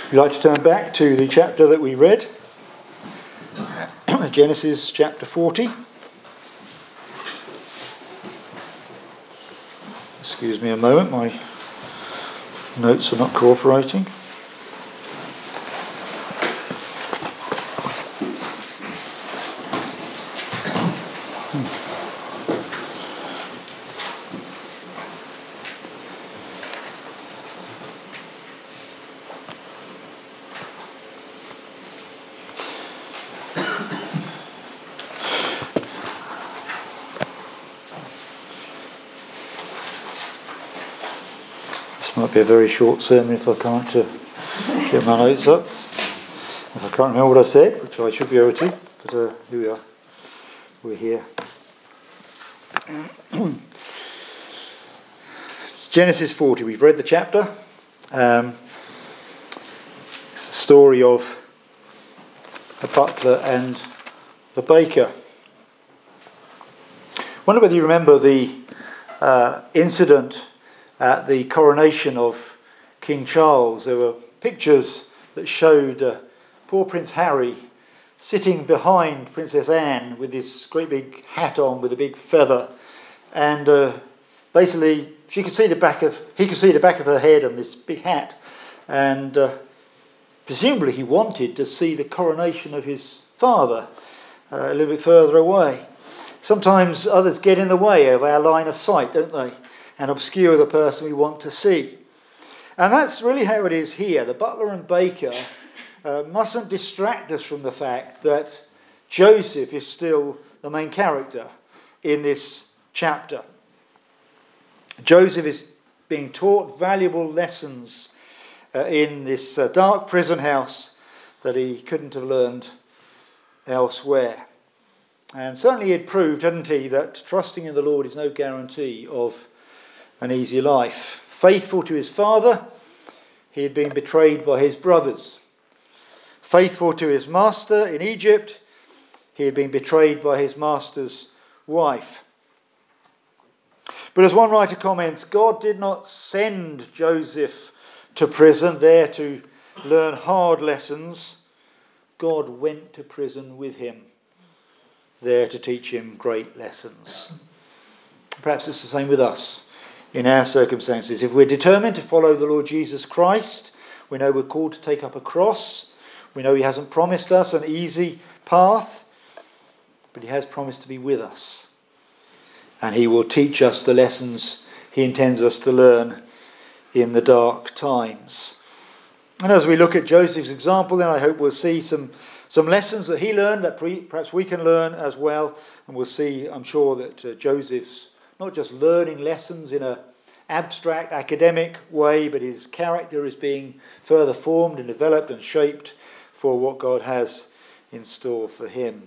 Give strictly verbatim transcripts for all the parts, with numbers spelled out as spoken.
We'd like to turn back to the chapter that we read, Genesis chapter forty. Excuse me a moment, my notes are not cooperating. Might be a very short sermon if I can't uh, get my notes up. If I can't remember what I said, which I should be able to, but uh, here we are. We're here. Genesis forty, we've read the chapter. Um, it's the story of the butler and the baker. I wonder whether you remember the uh, incident at the coronation of King Charles. There were pictures that showed uh, poor Prince Harry sitting behind Princess Anne with this great big hat on with a big feather, and uh, basically she could see the back of he could see the back of her head on this big hat, and uh, presumably he wanted to see the coronation of his father uh, a little bit further away. Sometimes others get in the way of our line of sight, don't they? And obscure the person we want to see. And that's really how it is here. The butler and baker uh, mustn't distract us from the fact that Joseph is still the main character in this chapter. Joseph is being taught valuable lessons uh, in this uh, dark prison house that he couldn't have learned elsewhere. And certainly he had proved, hadn't he, that trusting in the Lord is no guarantee of an easy life. Faithful to his father, he had been betrayed by his brothers. Faithful to his master in Egypt, he had been betrayed by his master's wife. But as one writer comments, God did not send Joseph to prison there to learn hard lessons. God went to prison with him, there to teach him great lessons. Perhaps it's the same with us. In our circumstances, if we're determined to follow the Lord Jesus Christ, we know we're called to take up a cross. We know he hasn't promised us an easy path, but he has promised to be with us. And he will teach us the lessons he intends us to learn in the dark times. And as we look at Joseph's example, then I hope we'll see some, some lessons that he learned that pre- perhaps we can learn as well. And we'll see, I'm sure, that uh, Joseph's not just learning lessons in an abstract academic way, but his character is being further formed and developed and shaped for what God has in store for him.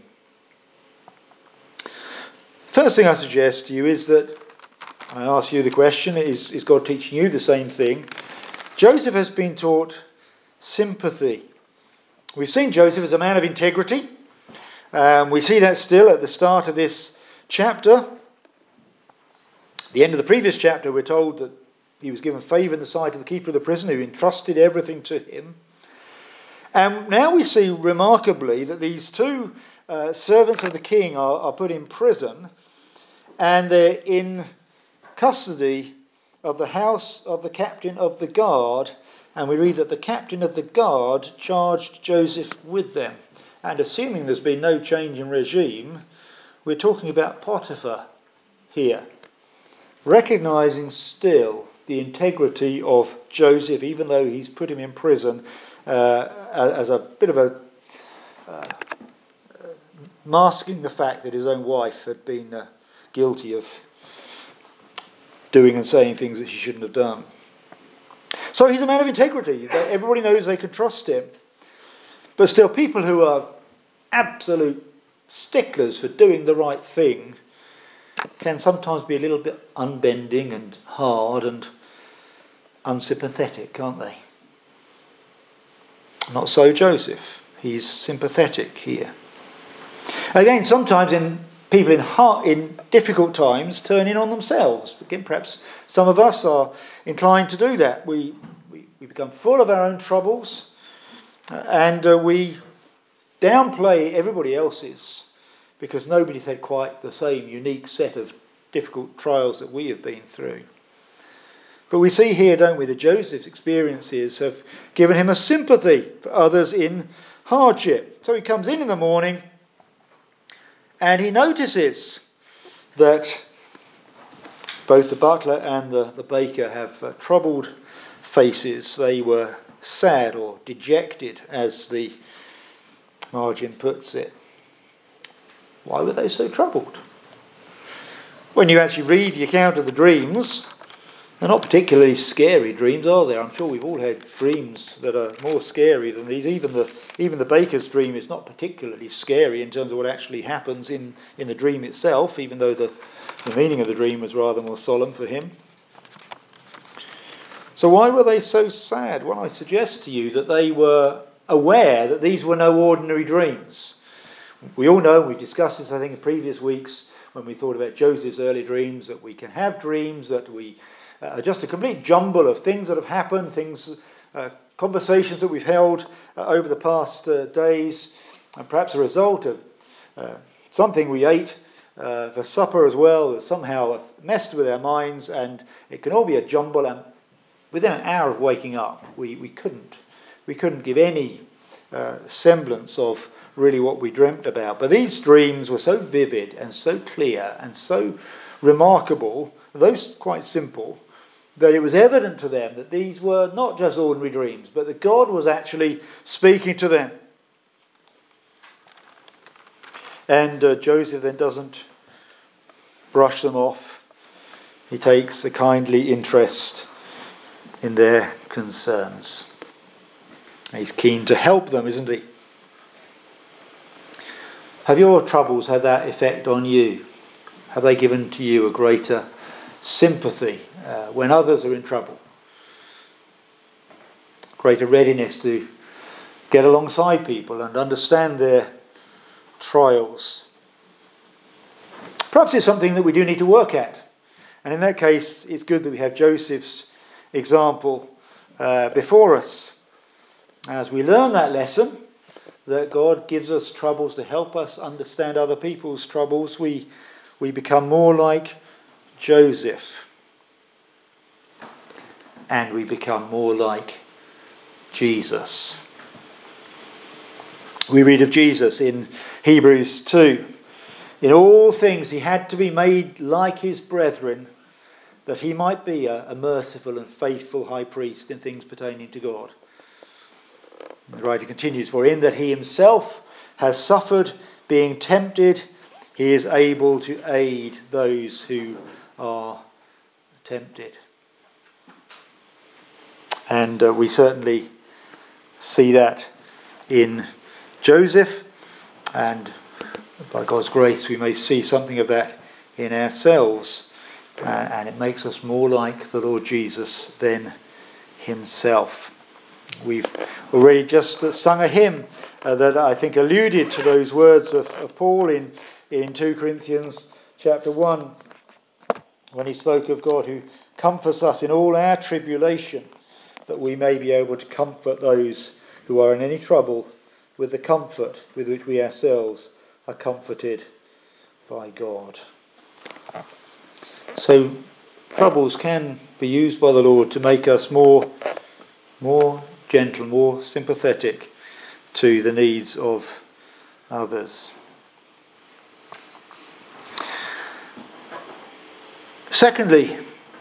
First thing I suggest to you is that, I ask you the question, is, is God teaching you the same thing? Joseph has been taught sympathy. We've seen Joseph as a man of integrity. Um, we see that still at the start of this chapter. The end of the previous chapter, we're told that he was given favour in the sight of the keeper of the prison, who entrusted everything to him. And now we see remarkably that these two uh, servants of the king are, are put in prison, and they're in custody of the house of the captain of the guard. And we read that the captain of the guard charged Joseph with them. And assuming there's been no change in regime, we're talking about Potiphar here. Recognising still the integrity of Joseph, even though he's put him in prison uh, as a bit of a uh, masking the fact that his own wife had been uh, guilty of doing and saying things that she shouldn't have done. So he's a man of integrity. Everybody knows they can trust him. But still, people who are absolute sticklers for doing the right thing can sometimes be a little bit unbending and hard and unsympathetic, can't they? Not so Joseph. He's sympathetic here. Again, sometimes in people in hard, in difficult times turn in on themselves. Again, perhaps some of us are inclined to do that. We, we, we become full of our own troubles And uh, we downplay everybody else's because nobody's had quite the same unique set of difficult trials that we have been through. But we see here, don't we, that Joseph's experiences have given him a sympathy for others in hardship. So he comes in in the morning and he notices that both the butler and the, the baker have uh, troubled faces. They were sad or dejected, as the margin puts it. Why were they so troubled? When you actually read the account of the dreams, they're not particularly scary dreams, are they? I'm sure we've all had dreams that are more scary than these. Even the even the baker's dream is not particularly scary in terms of what actually happens in, in the dream itself, even though the, the meaning of the dream was rather more solemn for him. So why were they so sad? Well, I suggest to you that they were aware that these were no ordinary dreams. We all know, we've discussed this I think in previous weeks when we thought about Joseph's early dreams, that we can have dreams that we are just a complete jumble of things that have happened, things, uh, conversations that we've held uh, over the past uh, days, and perhaps a result of uh, something we ate uh, for supper as well that somehow messed with our minds, and it can all be a jumble, and within an hour of waking up we, we couldn't we couldn't give any uh, semblance of really what we dreamt about. But these dreams were so vivid and so clear and so remarkable, those quite simple, that it was evident to them that these were not just ordinary dreams, but that God was actually speaking to them. And uh, Joseph then doesn't brush them off. He takes a kindly interest in their concerns. He's keen to help them, isn't he? Have your troubles had that effect on you? Have they given to you a greater sympathy uh, when others are in trouble? Greater readiness to get alongside people and understand their trials? Perhaps it's something that we do need to work at. And in that case, it's good that we have Joseph's example uh, before us. As we learn that lesson, that God gives us troubles to help us understand other people's troubles, we we become more like Joseph. And we become more like Jesus. We read of Jesus in Hebrews two. In all things he had to be made like his brethren, that he might be a, a merciful and faithful high priest in things pertaining to God. The writer continues, for in that he himself has suffered being tempted, he is able to aid those who are tempted. And uh, we certainly see that in Joseph, and by God's grace we may see something of that in ourselves, uh, and it makes us more like the Lord Jesus than himself. We've already just uh, sung a hymn uh, that I think alluded to those words of, of Paul in, in two Corinthians chapter one, when he spoke of God who comforts us in all our tribulation, that we may be able to comfort those who are in any trouble with the comfort with which we ourselves are comforted by God. So troubles can be used by the Lord to make us more, more gentle, more sympathetic to the needs of others. Secondly,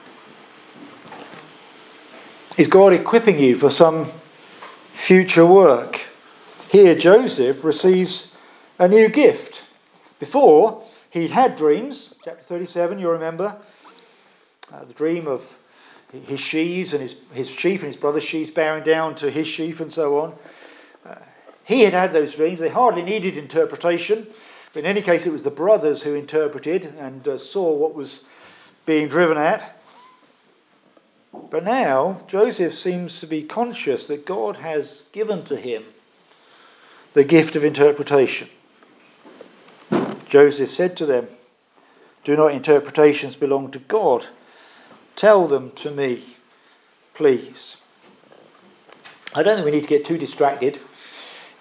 is God equipping you for some future work? Here Joseph receives a new gift. Before, he'd had dreams, chapter thirty-seven, you remember, uh, the dream of his sheaves and his, his sheaf and his brother's sheaves bowing down to his sheaf and so on. Uh, he had had those dreams. They hardly needed interpretation. But in any case, it was the brothers who interpreted and uh, saw what was being driven at. But now, Joseph seems to be conscious that God has given to him the gift of interpretation. Joseph said to them, do not interpretations belong to God? Tell them to me, please. I don't think we need to get too distracted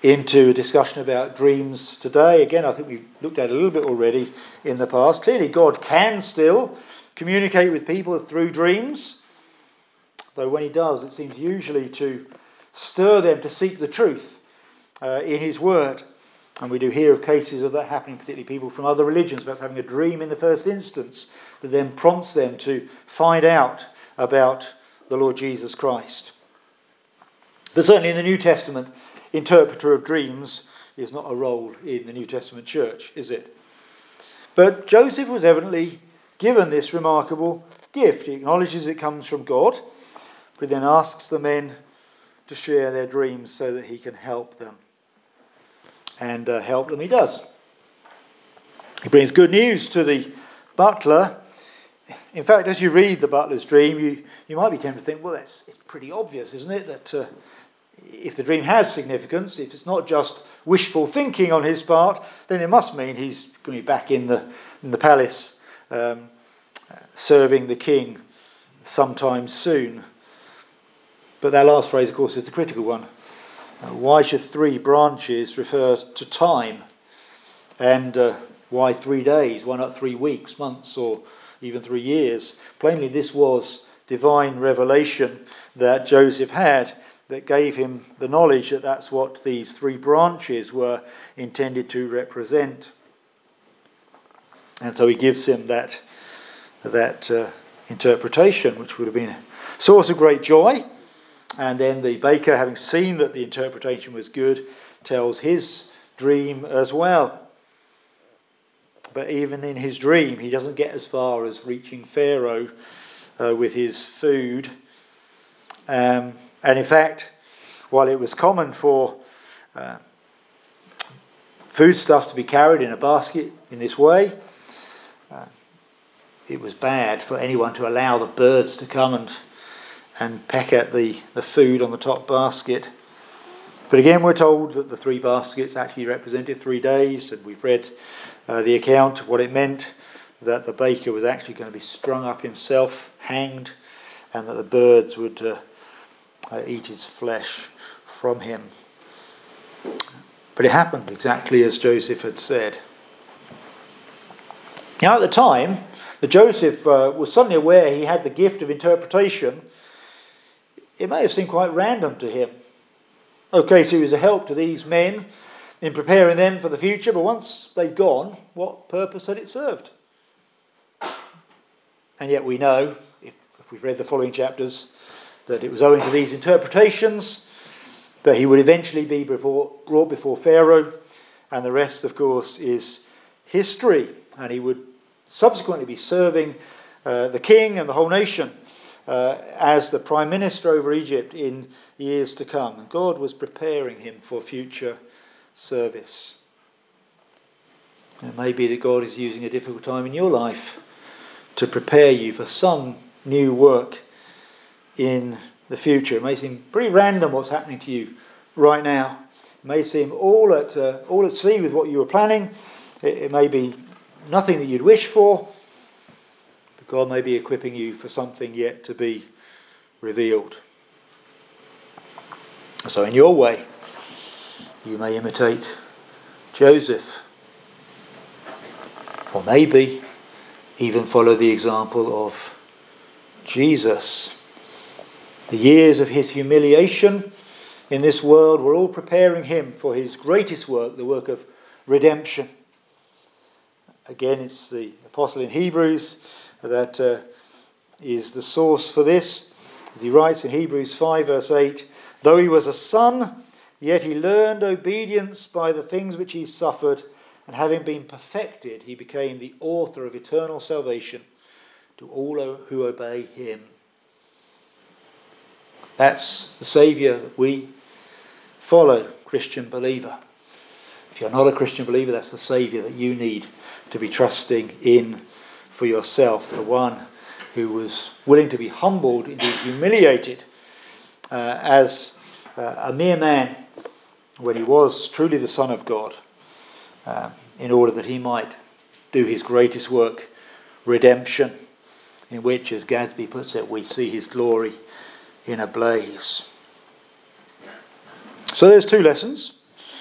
into a discussion about dreams today. Again, I think we've looked at it a little bit already in the past. Clearly, God can still communicate with people through dreams, though when he does, it seems usually to stir them to seek the truth uh, in his word. And we do hear of cases of that happening, particularly people from other religions, perhaps having a dream in the first instance that then prompts them to find out about the Lord Jesus Christ. But certainly in the New Testament, interpreter of dreams is not a role in the New Testament church, is it? But Joseph was evidently given this remarkable gift. He acknowledges it comes from God, but he then asks the men to share their dreams so that he can help them. And uh, help them he does. He brings good news to the butler. In fact, as you read the butler's dream, you, you might be tempted to think, well, that's it's pretty obvious, isn't it, that uh, if the dream has significance, if it's not just wishful thinking on his part, then it must mean he's going to be back in the in the palace um, serving the king sometime soon. But that last phrase, of course, is the critical one. Uh, why should three branches refer to time? And uh, why three days? Why not three weeks, months, or even three years? Plainly, this was divine revelation that Joseph had that gave him the knowledge that that's what these three branches were intended to represent. And so he gives him that, that uh, interpretation, which would have been a source of great joy. And then the baker, having seen that the interpretation was good, tells his dream as well. But even in his dream, he doesn't get as far as reaching Pharaoh uh, with his food. Um, and in fact, while it was common for uh, foodstuff to be carried in a basket in this way, uh, it was bad for anyone to allow the birds to come and and peck at the, the food on the top basket. But again, we're told that the three baskets actually represented three days, and we've read uh, the account of what it meant, that the baker was actually going to be strung up himself, hanged, and that the birds would uh, uh, eat his flesh from him. But it happened exactly as Joseph had said. Now at the time that Joseph uh, was suddenly aware he had the gift of interpretation, it may have seemed quite random to him. Okay, so he was a help to these men in preparing them for the future, but once they've gone, what purpose had it served? And yet we know, if, if we've read the following chapters, that it was owing to these interpretations that he would eventually be before, brought before Pharaoh, and the rest, of course, is history. And he would subsequently be serving uh, the king and the whole nation Uh, as the prime minister over Egypt in years to come. And God was preparing him for future service. And it may be that God is using a difficult time in your life to prepare you for some new work in the future. It may seem pretty random what's happening to you right now. It may seem all at uh, all at sea with what you were planning. It, it may be nothing that you'd wish for. God may be equipping you for something yet to be revealed. So in your way, you may imitate Joseph. Or maybe even follow the example of Jesus. The years of his humiliation in this world were all preparing him for his greatest work, the work of redemption. Again, it's the apostle in Hebrews that uh, is the source for this. As he writes in Hebrews five verse eight, though he was a son, yet he learned obedience by the things which he suffered, and having been perfected, he became the author of eternal salvation to all who obey him. That's the Saviour that we follow, Christian believer. If you're not a Christian believer, that's the Saviour that you need to be trusting in for yourself, the one who was willing to be humbled, indeed humiliated, uh, as uh, a mere man when he was truly the Son of God, uh, in order that he might do his greatest work, redemption, in which, as Gadsby puts it, we see his glory in a blaze. So there's two lessons.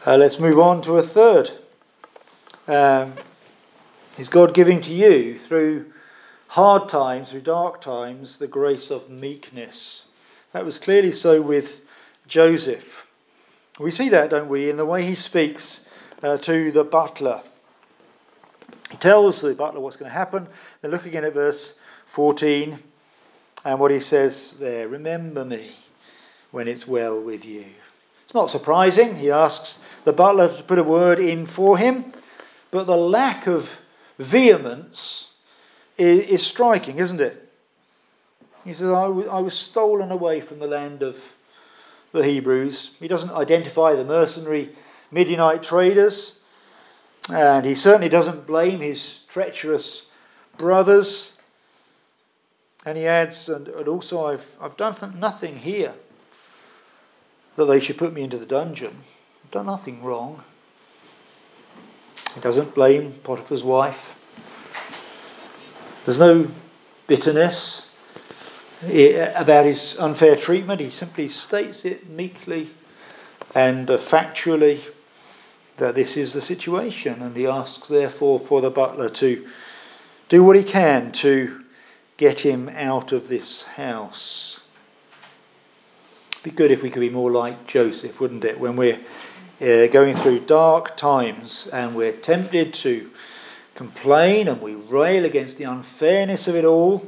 Uh, let's move on to a third. Um, is God giving to you through hard times, through dark times, the grace of meekness? That was clearly so with Joseph. We see that, don't we, in the way he speaks uh, to the butler. He tells the butler what's going to happen. Then look again at verse fourteen and what he says there. Remember me when it's well with you. It's not surprising. He asks the butler to put a word in for him. But the lack of vehemence is, is striking, isn't it? He says, I, w- I was stolen away from the land of the Hebrews. He doesn't identify the mercenary Midianite traders. And he certainly doesn't blame his treacherous brothers. And he adds, and, and also I've, I've done nothing here that they should put me into the dungeon. I've done nothing wrong. He doesn't blame Potiphar's wife. There's no bitterness about his unfair treatment. He simply states it meekly and uh, factually that this is the situation, and he asks therefore for the butler to do what he can to get him out of this house. It'd be good if we could be more like Joseph, wouldn't it, when we're uh, going through dark times and we're tempted to complain and we rail against the unfairness of it all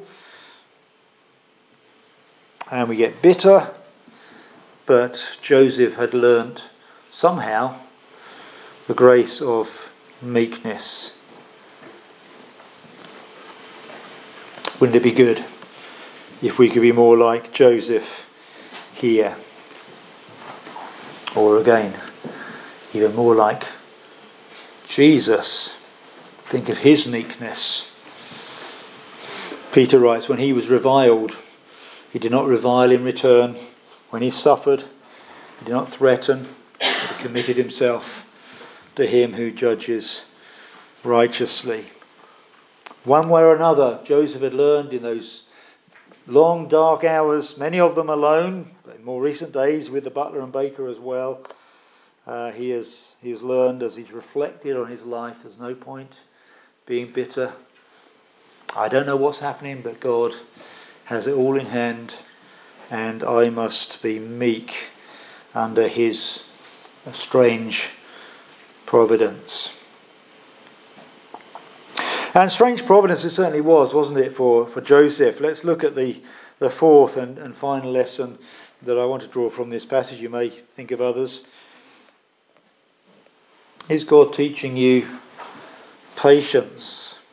and we get bitter. But Joseph had learnt somehow the grace of meekness. Wouldn't it be good if we could be more like Joseph here? Or again, even more like Jesus. Think of his meekness. Peter writes, when he was reviled, he did not revile in return. When he suffered, he did not threaten, but he committed himself to him who judges righteously. One way or another, Joseph had learned in those long dark hours, many of them alone, but in more recent days with the butler and baker as well, uh, he has he has learned as he's reflected on his life, there's no point being bitter. I don't know what's happening, but God has it all in hand, and I must be meek under his strange providence. And strange providence it certainly was, wasn't it, for, for Joseph? Let's look at the, the fourth and, and final lesson that I want to draw from this passage. You may think of others. Is God teaching you patience?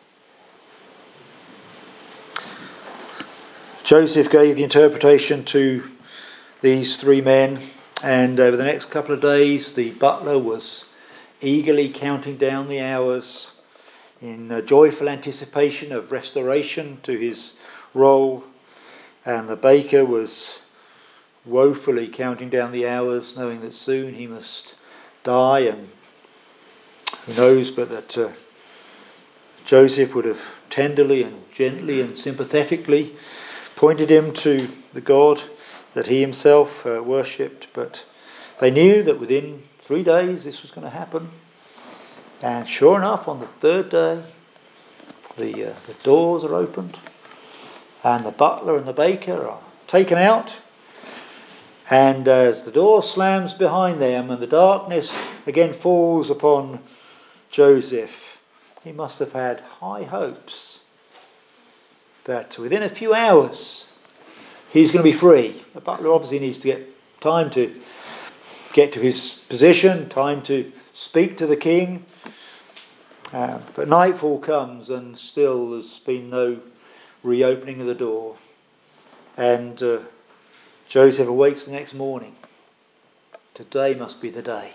Joseph gave the interpretation to these three men, and over the next couple of days the butler was eagerly counting down the hours in a joyful anticipation of restoration to his role, and the baker was woefully counting down the hours, knowing that soon he must die, and who knows but that uh, Joseph would have tenderly and gently and sympathetically pointed him to the God that he himself uh, worshipped. But they knew that within three days this was going to happen. And sure enough, on the third day, the uh, the doors are opened, and the butler and the baker are taken out. And as the door slams behind them and the darkness again falls upon Joseph, he must have had high hopes that within a few hours he's going to be free. The butler obviously needs to get time to get to his position, time to speak to the king. Uh, but nightfall comes and still there's been no reopening of the door. And uh, Joseph awakes the next morning. Today must be the day.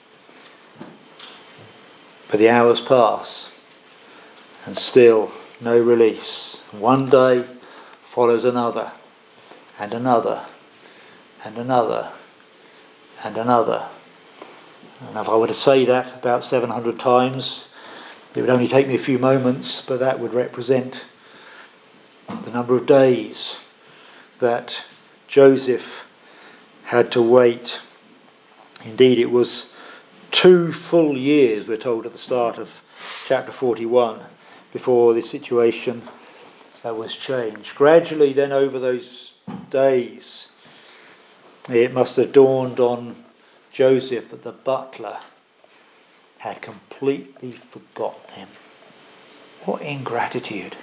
But the hours pass and still no release. One day follows another and another and another and another. And if I were to say that about seven hundred times, it would only take me a few moments, but that would represent the number of days that Joseph had to wait. Indeed, it was two full years, we're told at the start of chapter forty-one, before this situation uh, was changed. Gradually then, over those days, it must have dawned on Joseph that the butler had completely forgotten him. What ingratitude.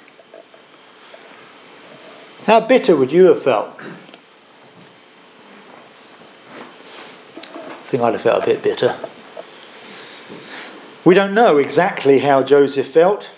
How bitter would you have felt? I think I'd have felt a bit bitter. We don't know exactly how Joseph felt.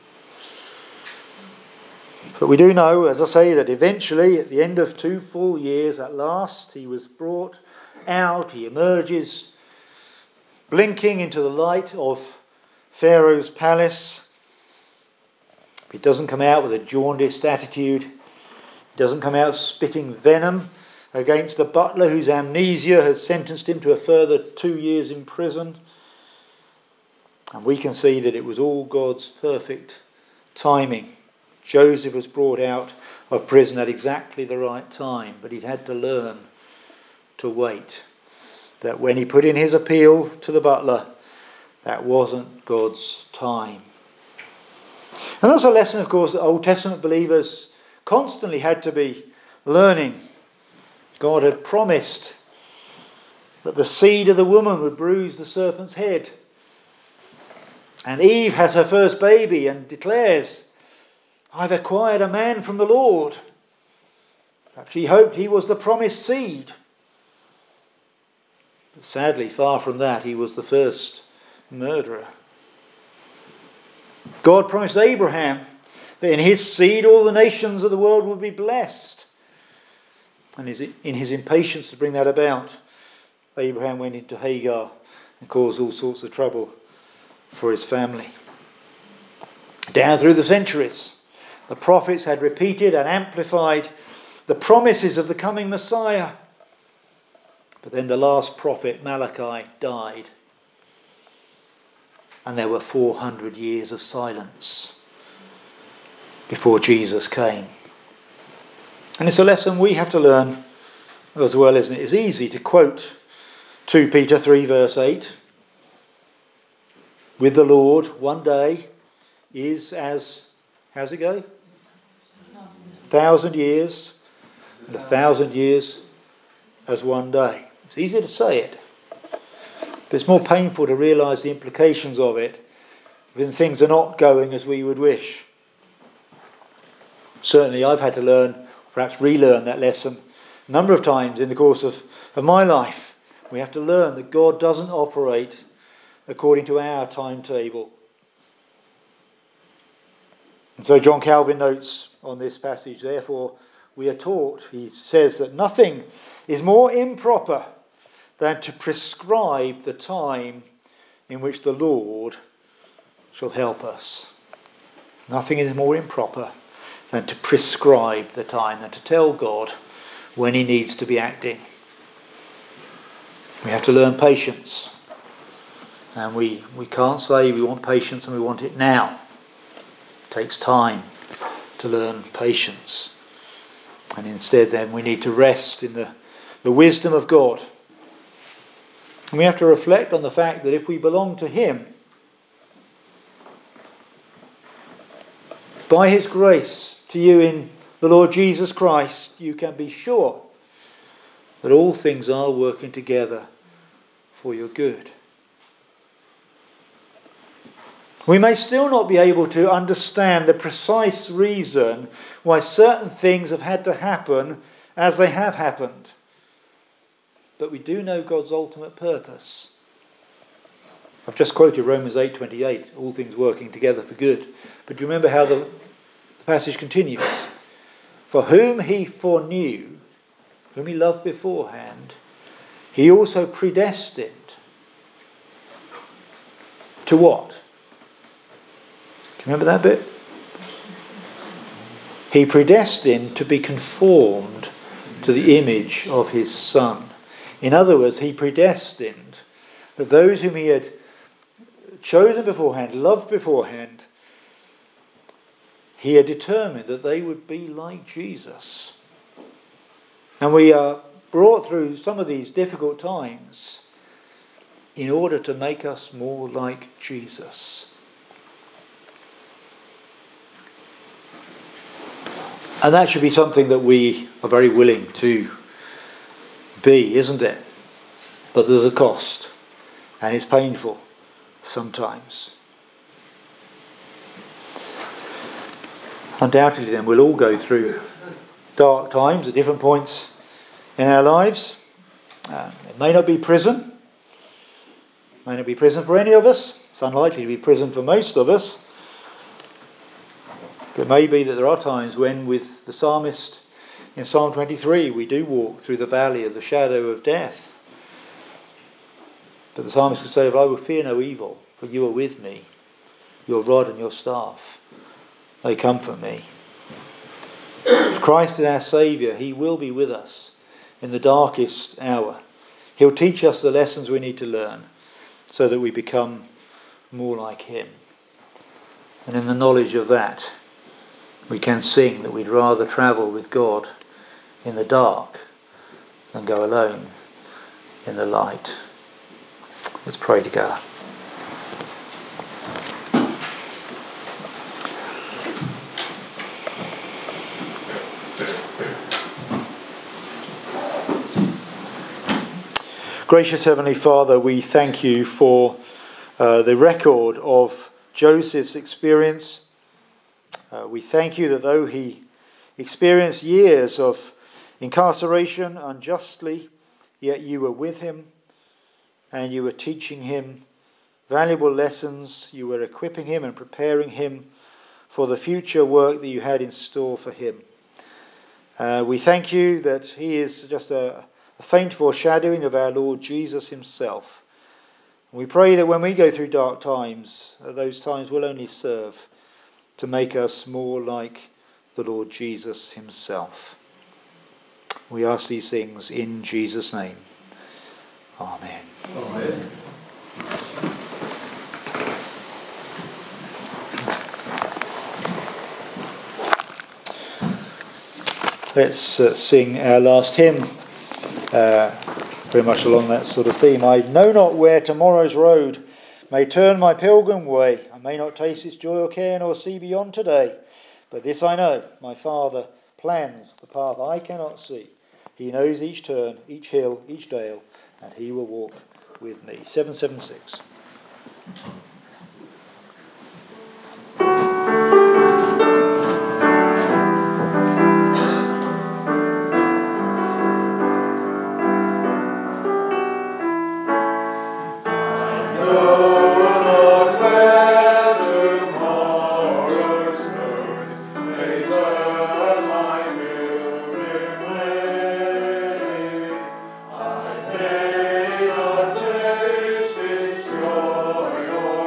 But we do know, as I say, that eventually, at the end of two full years, at last, he was brought out. He emerges, blinking into the light of Pharaoh's palace. He doesn't come out with a jaundiced attitude. He doesn't come out spitting venom against the butler whose amnesia has sentenced him to a further two years in prison. And we can see that it was all God's perfect timing. Joseph was brought out of prison at exactly the right time, but he'd had to learn to wait. That when he put in his appeal to the butler, that wasn't God's time. And that's a lesson, of course, that Old Testament believers constantly had to be learning. God had promised that the seed of the woman would bruise the serpent's head. And Eve has her first baby and declares, I've acquired a man from the Lord. Perhaps she hoped he was the promised seed. But sadly, far from that, he was the first murderer. God promised Abraham that in his seed all the nations of the world would be blessed. And in his impatience to bring that about, Abraham went into Hagar and caused all sorts of trouble for his family. Down through the centuries, the prophets had repeated and amplified the promises of the coming Messiah. But then the last prophet, Malachi, died. And there were four hundred years of silence before Jesus came. And it's a lesson we have to learn as well, isn't it? It's easy to quote two Peter three verse eight. With the Lord, one day is as, how's it go? A thousand years, and a thousand years as one day. It's easy to say it, but it's more painful to realise the implications of it when things are not going as we would wish. Certainly I've had to learn, perhaps relearn that lesson a number of times in the course of, of my life. We have to learn that God doesn't operate according to our timetable. And so John Calvin notes on this passage, therefore we are taught, he says, that nothing is more improper than to prescribe the time in which the Lord shall help us. Nothing is more improper than to prescribe the time, than to tell God when he needs to be acting. We have to learn patience. And we, we can't say we want patience and we want it now. It takes time to learn patience. And instead then we need to rest in the, the wisdom of God. And we have to reflect on the fact that if we belong to him, by his grace to you in the Lord Jesus Christ, you can be sure that all things are working together for your good. We may still not be able to understand the precise reason why certain things have had to happen as they have happened. But we do know God's ultimate purpose. I've just quoted Romans eight twenty-eight, all things working together for good. But do you remember how the, the passage continues? For whom he foreknew, whom he loved beforehand, he also predestined. To what? Remember that bit? He predestined to be conformed to the image of his Son. In other words, he predestined that those whom he had chosen beforehand, loved beforehand, he had determined that they would be like Jesus. And we are brought through some of these difficult times in order to make us more like Jesus. And that should be something that we are very willing to be, isn't it? But there's a cost, and it's painful sometimes. Undoubtedly then we'll all go through dark times at different points in our lives. Uh, it may not be prison. It may not be prison for any of us. It's unlikely to be prison for most of us. It may be that there are times when, with the psalmist in Psalm twenty-three, we do walk through the valley of the shadow of death. But the psalmist could say, I will fear no evil, for you are with me. Your rod and your staff, they comfort me. If Christ is our Saviour, he will be with us in the darkest hour. He'll teach us the lessons we need to learn so that we become more like him. And in the knowledge of that, we can sing that we'd rather travel with God in the dark than go alone in the light. Let's pray together. Gracious Heavenly Father, we thank you for uh, the record of Joseph's experience. Uh, we thank you that though he experienced years of incarceration unjustly, yet you were with him and you were teaching him valuable lessons. You were equipping him and preparing him for the future work that you had in store for him. Uh, we thank you that he is just a, a faint foreshadowing of our Lord Jesus himself. We pray that when we go through dark times, those times will only serve to make us more like the Lord Jesus himself. We ask these things in Jesus' name. Amen. Amen. Let's uh, sing our last hymn, uh, very much along that sort of theme. I know not where tomorrow's road may turn my pilgrim way. I may not taste its joy or care, nor see beyond today. But this I know, my Father plans the path I cannot see. He knows each turn, each hill, each dale, and he will walk with me. seven seven six. May not taste its joy or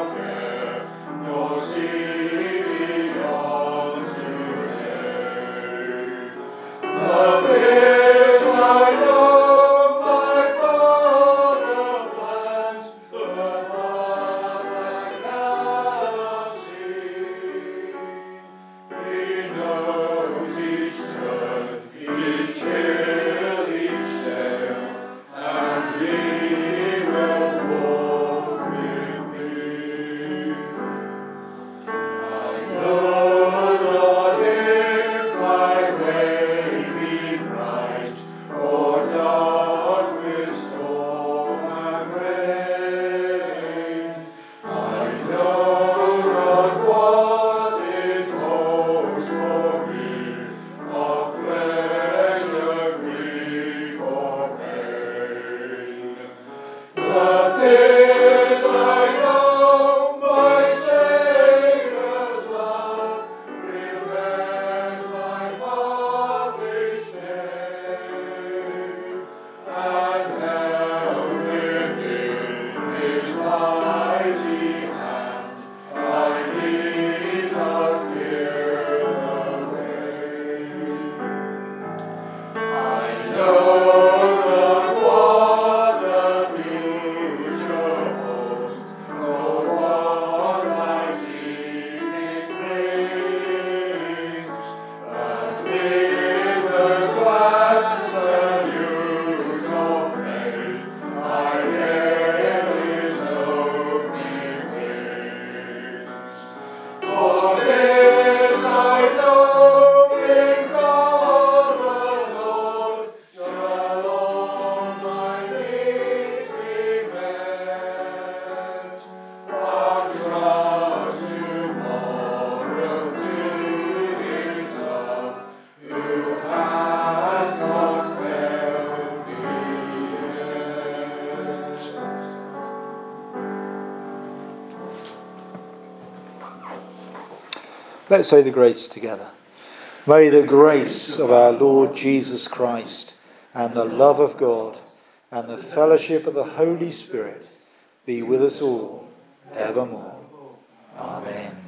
Let's say the grace together. May the grace of our Lord Jesus Christ and the love of God and the fellowship of the Holy Spirit be with us all evermore. Amen.